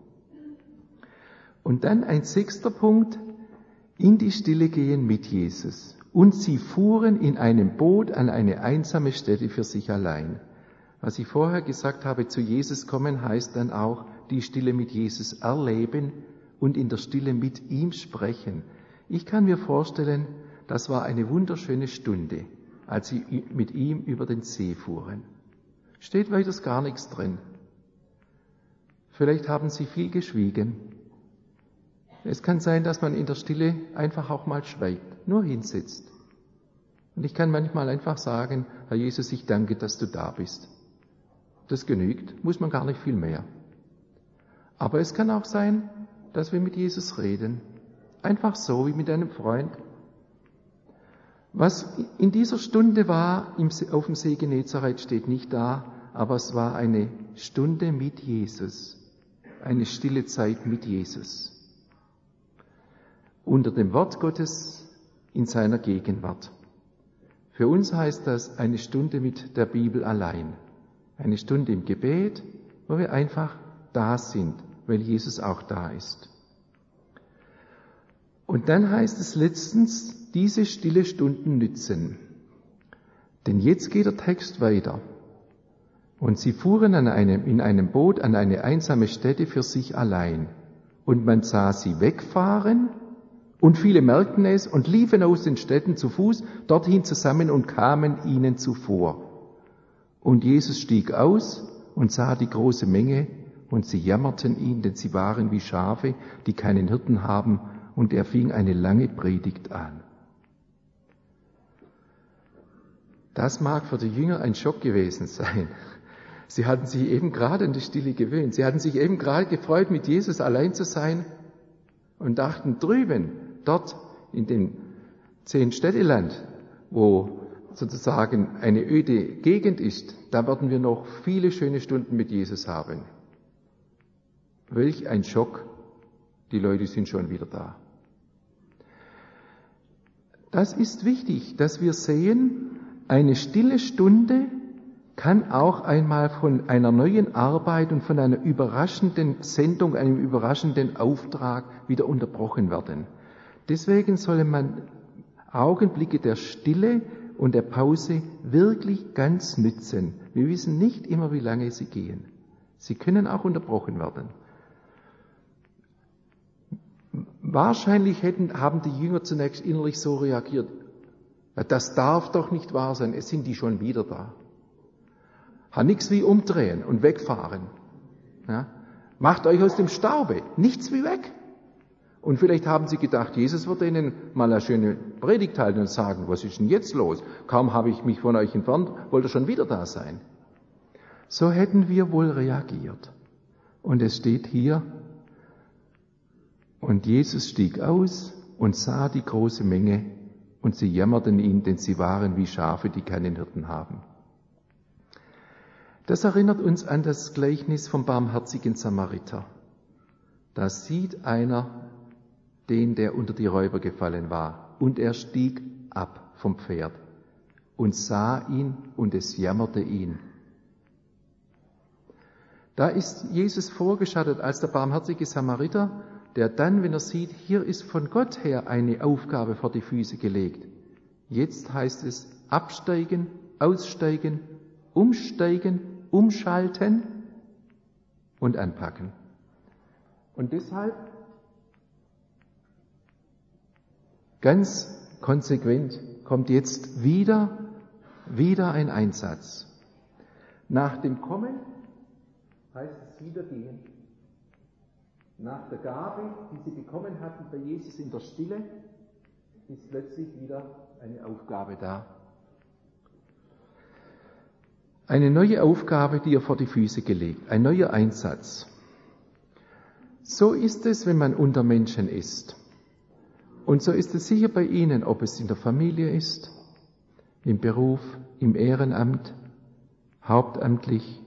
Speaker 1: Und dann ein sechster Punkt, in die Stille gehen mit Jesus. Und sie fuhren in einem Boot an eine einsame Stätte für sich allein. Was ich vorher gesagt habe, zu Jesus kommen, heißt dann auch die Stille mit Jesus erleben und in der Stille mit ihm sprechen. Ich kann mir vorstellen, das war eine wunderschöne Stunde, als sie mit ihm über den See fuhren. Steht weiters gar nichts drin. Vielleicht haben sie viel geschwiegen. Es kann sein, dass man in der Stille einfach auch mal schweigt, nur hinsitzt. Und ich kann manchmal einfach sagen, Herr Jesus, ich danke, dass du da bist. Das genügt, muss man gar nicht viel mehr. Aber es kann auch sein, dass wir mit Jesus reden. Einfach so wie mit einem Freund. Was in dieser Stunde war, auf dem See Genezareth steht nicht da, aber es war eine Stunde mit Jesus. Eine stille Zeit mit Jesus. Unter dem Wort Gottes in seiner Gegenwart. Für uns heißt das eine Stunde mit der Bibel allein. Eine Stunde im Gebet, wo wir einfach da sind, weil Jesus auch da ist. Und dann heißt es letztens, diese stille Stunden nützen. Denn jetzt geht der Text weiter. Und sie fuhren an einem, in einem Boot an eine einsame Stätte für sich allein. Und man sah sie wegfahren, und viele merkten es und liefen aus den Städten zu Fuß dorthin zusammen und kamen ihnen zuvor. Und Jesus stieg aus und sah die große Menge, und sie jammerten ihn, denn sie waren wie Schafe, die keinen Hirten haben, und er fing eine lange Predigt an. Das mag für die Jünger ein Schock gewesen sein. Sie hatten sich eben gerade an die Stille gewöhnt. Sie hatten sich eben gerade gefreut, mit Jesus allein zu sein und dachten, drüben, dort in dem Zehn-Städteland, wo sozusagen eine öde Gegend ist, da werden wir noch viele schöne Stunden mit Jesus haben. Welch ein Schock, die Leute sind schon wieder da. Das ist wichtig, dass wir sehen, eine stille Stunde kann auch einmal von einer neuen Arbeit und von einer überraschenden Sendung, einem überraschenden Auftrag wieder unterbrochen werden. Deswegen soll man Augenblicke der Stille und der Pause wirklich ganz nützen. Wir wissen nicht immer, wie lange sie gehen. Sie können auch unterbrochen werden. Wahrscheinlich hätten, haben die Jünger zunächst innerlich so reagiert, das darf doch nicht wahr sein, es sind die schon wieder da. Hat nichts wie umdrehen und wegfahren. Ja? Macht euch aus dem Staube, nichts wie weg. Und vielleicht haben sie gedacht, Jesus wird ihnen mal eine schöne Predigt halten und sagen, was ist denn jetzt los? Kaum habe ich mich von euch entfernt, wollt ihr schon wieder da sein. So hätten wir wohl reagiert. Und es steht hier, und Jesus stieg aus und sah die große Menge, und sie jammerten ihn, denn sie waren wie Schafe, die keinen Hirten haben. Das erinnert uns an das Gleichnis vom barmherzigen Samariter. Da sieht einer den, der unter die Räuber gefallen war, und er stieg ab vom Pferd und sah ihn, und es jammerte ihn. Da ist Jesus vorgeschattet als der barmherzige Samariter, der dann, wenn er sieht, hier ist von Gott her eine Aufgabe vor die Füße gelegt. Jetzt heißt es absteigen, aussteigen, umsteigen, umschalten und anpacken. Und deshalb ganz konsequent kommt jetzt wieder, wieder ein Einsatz. Nach dem Kommen heißt es wieder gehen. Nach der Gabe, die sie bekommen hatten bei Jesus in der Stille, ist plötzlich wieder eine Aufgabe da. Eine neue Aufgabe, die er vor die Füße gelegt, ein neuer Einsatz. So ist es, wenn man unter Menschen ist. Und so ist es sicher bei Ihnen, ob es in der Familie ist, im Beruf, im Ehrenamt, hauptamtlich.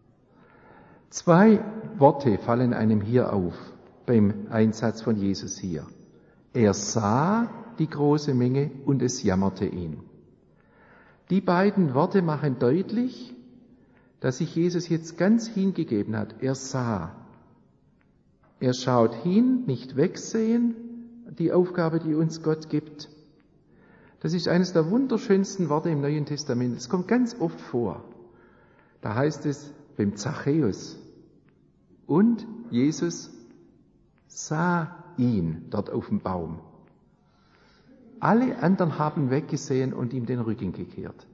Speaker 1: Zwei Worte fallen einem hier auf, beim Einsatz von Jesus hier. Er sah die große Menge und es jammerte ihn. Die beiden Worte machen deutlich, dass sich Jesus jetzt ganz hingegeben hat. Er sah. Er schaut hin, nicht wegsehen, die Aufgabe, die uns Gott gibt. Das ist eines der wunderschönsten Worte im Neuen Testament. Es kommt ganz oft vor. Da heißt es beim Zachäus. Und Jesus sah ihn dort auf dem Baum. Alle anderen haben weggesehen und ihm den Rücken gekehrt.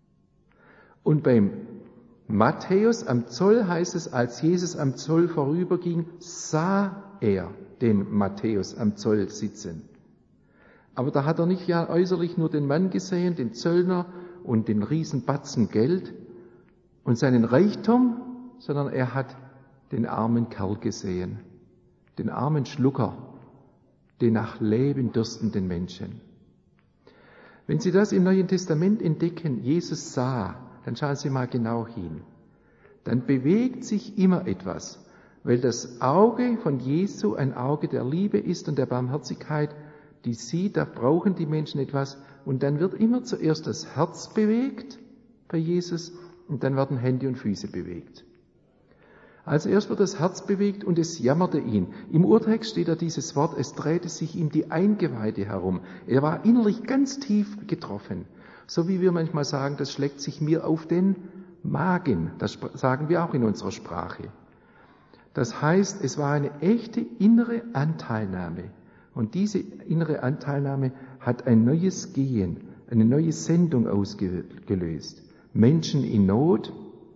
Speaker 1: Und beim Matthäus am Zoll heißt es, als Jesus am Zoll vorüberging, sah er den Matthäus am Zoll sitzen. Aber da hat er nicht ja äußerlich nur den Mann gesehen, den Zöllner und den Riesenbatzen Geld und seinen Reichtum, sondern er hat den armen Kerl gesehen, den armen Schlucker, den nach Leben dürstenden Menschen. Wenn Sie das im Neuen Testament entdecken, Jesus sah, dann schauen Sie mal genau hin. Dann bewegt sich immer etwas, weil das Auge von Jesu ein Auge der Liebe ist und der Barmherzigkeit, die sieht, da brauchen die Menschen etwas und dann wird immer zuerst das Herz bewegt bei Jesus und dann werden Hände und Füße bewegt. Also erst wird das Herz bewegt und es jammerte ihn. Im Urtext steht da dieses Wort, es drehte sich ihm die Eingeweide herum. Er war innerlich ganz tief getroffen. So wie wir manchmal sagen, das schlägt sich mir auf den Magen. Das sagen wir auch in unserer Sprache. Das heißt, es war eine echte innere Anteilnahme. Und diese innere Anteilnahme hat ein neues Gehen, eine neue Sendung ausgelöst. Menschen in Not.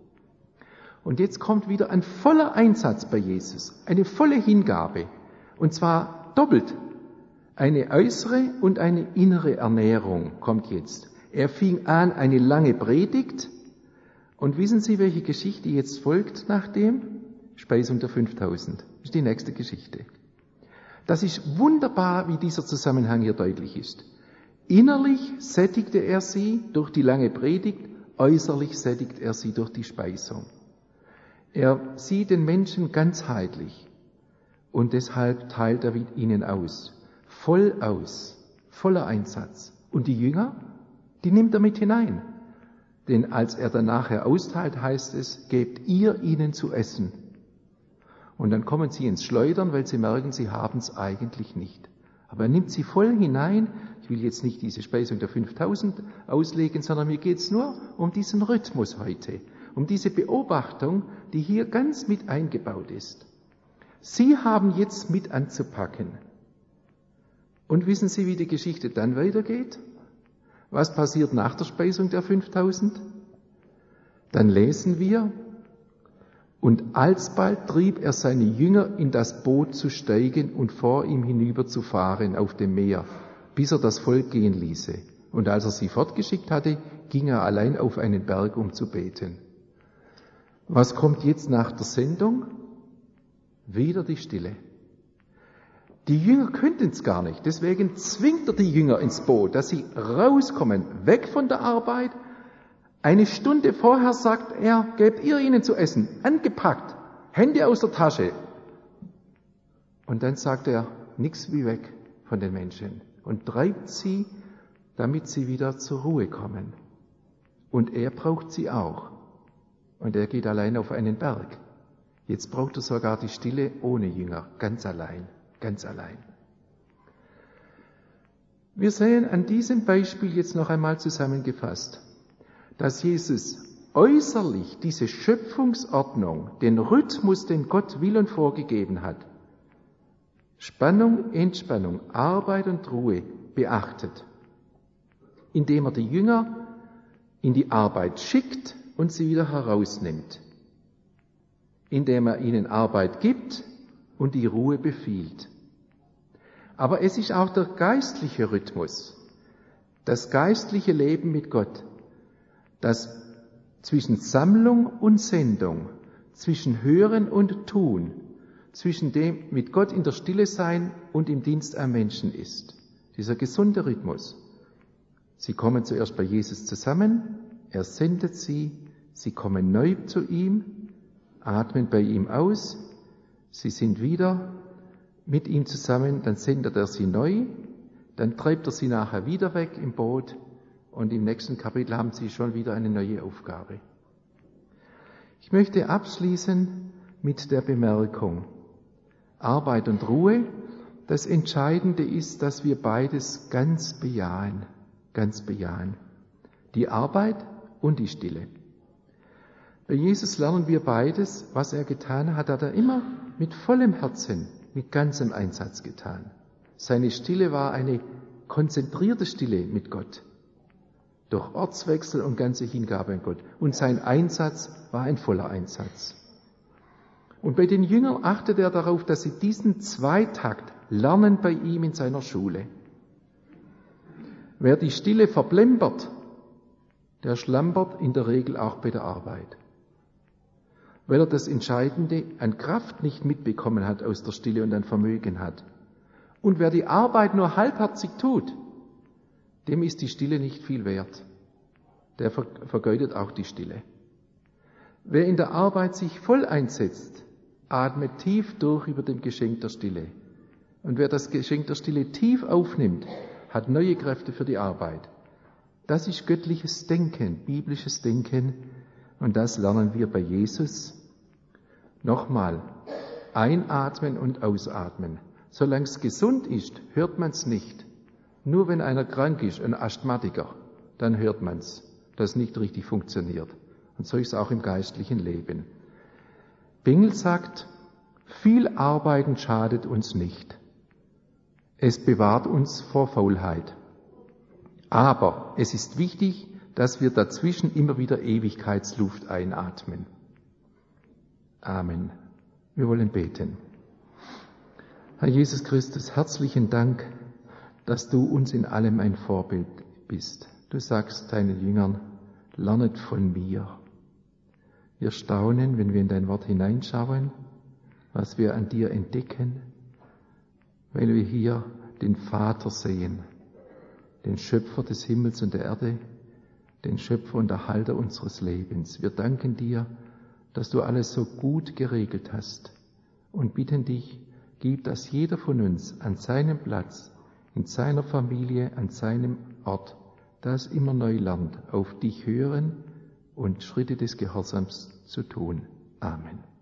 Speaker 1: Und jetzt kommt wieder ein voller Einsatz bei Jesus, eine volle Hingabe. Und zwar doppelt. Eine äußere und eine innere Ernährung kommt jetzt. Er fing an, eine lange Predigt. Und wissen Sie, welche Geschichte jetzt folgt nach dem? Speisung der fünftausend. Das ist die nächste Geschichte. Das ist wunderbar, wie dieser Zusammenhang hier deutlich ist. Innerlich sättigte er sie durch die lange Predigt, äußerlich sättigt er sie durch die Speisung. Er sieht den Menschen ganzheitlich und deshalb teilt er ihnen aus. Voll aus, voller Einsatz. Und die Jünger, die nimmt er mit hinein. Denn als er dann nachher austeilt, heißt es, gebt ihr ihnen zu essen. Und dann kommen sie ins Schleudern, weil sie merken, sie haben es eigentlich nicht. Aber er nimmt sie voll hinein. Ich will jetzt nicht diese Speisung der fünftausend auslegen, sondern mir geht es nur um diesen Rhythmus heute, um diese Beobachtung, die hier ganz mit eingebaut ist. Sie haben jetzt mit anzupacken. Und wissen Sie, wie die Geschichte dann weitergeht? Was passiert nach der Speisung der fünftausend? Dann lesen wir, und alsbald trieb er seine Jünger in das Boot zu steigen und vor ihm hinüber zu fahren auf dem Meer, bis er das Volk gehen ließe. Und als er sie fortgeschickt hatte, ging er allein auf einen Berg, um zu beten. Was kommt jetzt nach der Sendung? Wieder die Stille. Die Jünger könnten es gar nicht, deswegen zwingt er die Jünger ins Boot, dass sie rauskommen, weg von der Arbeit. Eine Stunde vorher sagt er, gebt ihr ihnen zu essen, angepackt, Hände aus der Tasche. Und dann sagt er, nix wie weg von den Menschen und treibt sie, damit sie wieder zur Ruhe kommen. Und er braucht sie auch. Und er geht allein auf einen Berg. Jetzt braucht er sogar die Stille ohne Jünger, ganz allein, ganz allein. Wir sehen an diesem Beispiel jetzt noch einmal zusammengefasst, dass Jesus äußerlich diese Schöpfungsordnung, den Rhythmus, den Gott will und vorgegeben hat, Spannung, Entspannung, Arbeit und Ruhe beachtet, indem er die Jünger in die Arbeit schickt und sie wieder herausnimmt, indem er ihnen Arbeit gibt und die Ruhe befiehlt. Aber es ist auch der geistliche Rhythmus, das geistliche Leben mit Gott, das zwischen Sammlung und Sendung, zwischen Hören und Tun, zwischen dem mit Gott in der Stille sein und im Dienst am Menschen ist. Dieser gesunde Rhythmus. Sie kommen zuerst bei Jesus zusammen, er sendet sie, sie kommen neu zu ihm, atmen bei ihm aus, sie sind wieder mit ihm zusammen, dann sendet er sie neu, dann treibt er sie nachher wieder weg im Boot und im nächsten Kapitel haben sie schon wieder eine neue Aufgabe. Ich möchte abschließen mit der Bemerkung, Arbeit und Ruhe, das Entscheidende ist, dass wir beides ganz bejahen. ganz bejahen. Die Arbeit und die Stille. Bei Jesus lernen wir beides. Was er getan hat, hat er immer mit vollem Herzen, mit ganzem Einsatz getan. Seine Stille war eine konzentrierte Stille mit Gott. Durch Ortswechsel und ganze Hingabe an Gott. Und sein Einsatz war ein voller Einsatz. Und bei den Jüngern achtet er darauf, dass sie diesen Zweitakt lernen bei ihm in seiner Schule. Wer die Stille verplempert, der schlampert in der Regel auch bei der Arbeit. Weil er das Entscheidende an Kraft nicht mitbekommen hat aus der Stille und an Vermögen hat. Und wer die Arbeit nur halbherzig tut, dem ist die Stille nicht viel wert. Der vergeudet auch die Stille. Wer in der Arbeit sich voll einsetzt, atmet tief durch über dem Geschenk der Stille. Und wer das Geschenk der Stille tief aufnimmt, hat neue Kräfte für die Arbeit. Das ist göttliches Denken, biblisches Denken. Und das lernen wir bei Jesus. Nochmal, einatmen und ausatmen. Solange es gesund ist, hört man es nicht. Nur wenn einer krank ist, ein Asthmatiker, dann hört man es, dass es nicht richtig funktioniert. Und so ist es auch im geistlichen Leben. Bengel sagt, viel Arbeiten schadet uns nicht. Es bewahrt uns vor Faulheit. Aber es ist wichtig, dass wir dazwischen immer wieder Ewigkeitsluft einatmen. Amen. Wir wollen beten. Herr Jesus Christus, herzlichen Dank, dass du uns in allem ein Vorbild bist. Du sagst deinen Jüngern, lernet von mir. Wir staunen, wenn wir in dein Wort hineinschauen, was wir an dir entdecken, weil wir hier den Vater sehen, den Schöpfer des Himmels und der Erde, den Schöpfer und Erhalter unseres Lebens. Wir danken dir, dass du alles so gut geregelt hast und bitten dich, gib, dass jeder von uns an seinem Platz, in seiner Familie, an seinem Ort, das immer neu lernt, auf dich hören und Schritte des Gehorsams zu tun. Amen.